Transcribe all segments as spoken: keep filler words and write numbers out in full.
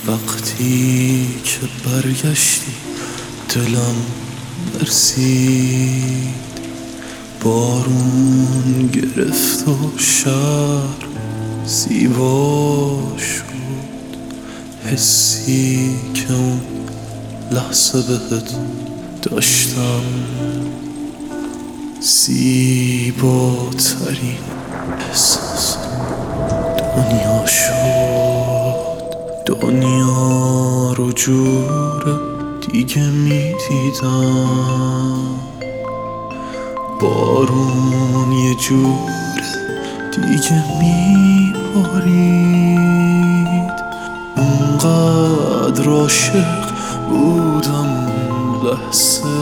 وقتی که برگشتی دلم لرزید، بارون گرفت و شهر زیبا شد. حسی که اون لحظه بهت داشتم زیباترین احساس دنیا شد. دنیا رو جور دیگه می دیدم، بارون یه جور دیگه می بارید. اونقدر عاشق بودم لحظه،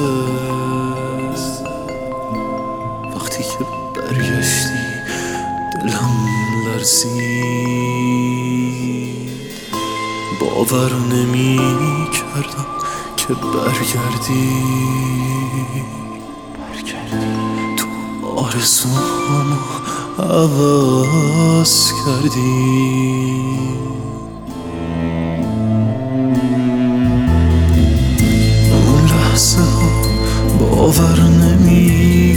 وقتی که برگشتی دلم لرزید. باور نمی کردم که برگردی، تو آرزوهامو عوض کردی. اون لحظه ها باور نمی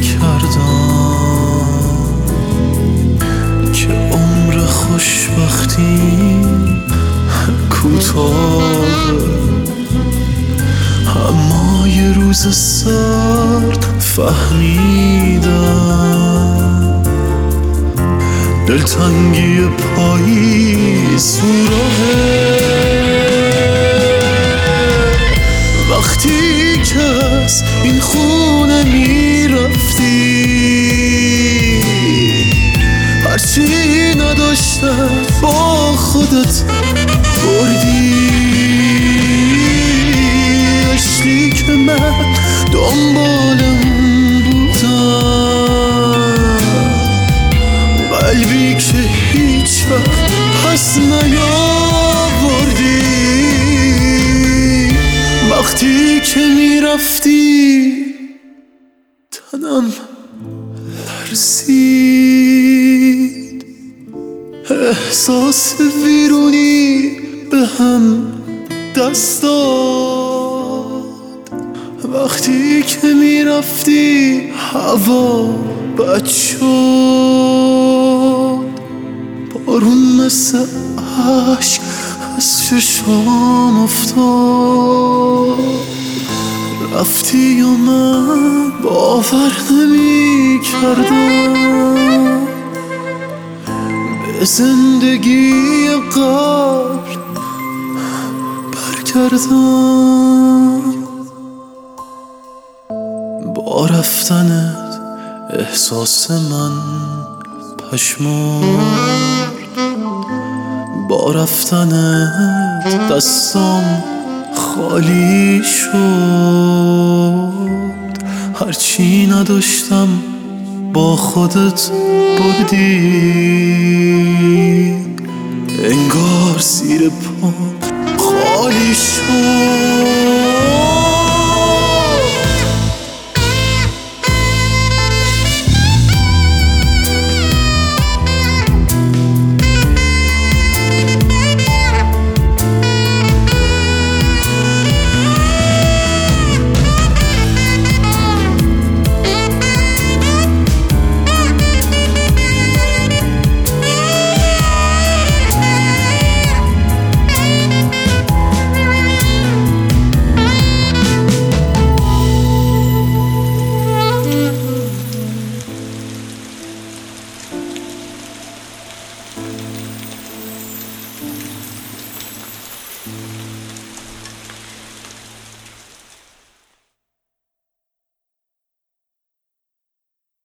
کردم که عمر خوشبختی کوتاه، اما یه روز سرد فهمیدم دلتنگی پاییز اون راهه. وقتی که از این خونه میرفتی، هرچی نداشتم با خودت بردی. عشقی که من دنبالم بودم، قلبی که هیچ وقت پس نیاوردی. وقتی که میرفتی تنم لرزید، احساس ویرونی به هم دست داد. وقتی که میرفتی هوا بد شد، بارون مثل عشق از چشام افتاد. رفتی و من باور نمی کردم به زندگی قبل برگردم. با رفتنت احساس من پشمرد، با رفتنت دستم خالی شد. هرچی نداشتم با خودت بردی، انگار زیر پام خالی شد.